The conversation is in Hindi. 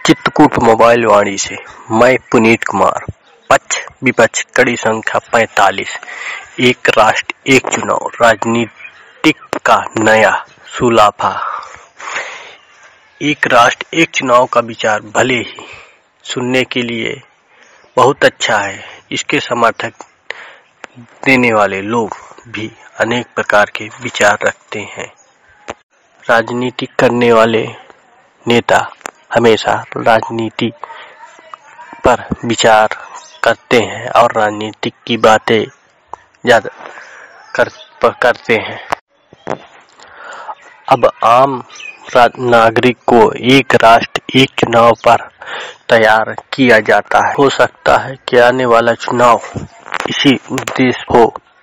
चित्रकूट मोबाइल वाणी से मैं पुनीत कुमार। पक्ष विपक्ष कड़ी संख्या 45। एक राष्ट्र एक चुनाव, राजनीतिक का नया सुलाफा। एक राष्ट्र एक चुनाव का विचार भले ही सुनने के लिए बहुत अच्छा है, इसके समर्थक देने वाले लोग भी अनेक प्रकार के विचार रखते हैं। राजनीति करने वाले नेता हमेशा राजनीति पर विचार करते हैं और राजनीतिक की बातें ज्यादा करते हैं। अब आम नागरिक को एक राष्ट्र एक चुनाव पर तैयार किया जाता है। हो सकता है कि आने वाला चुनाव इसी उद्देश्य को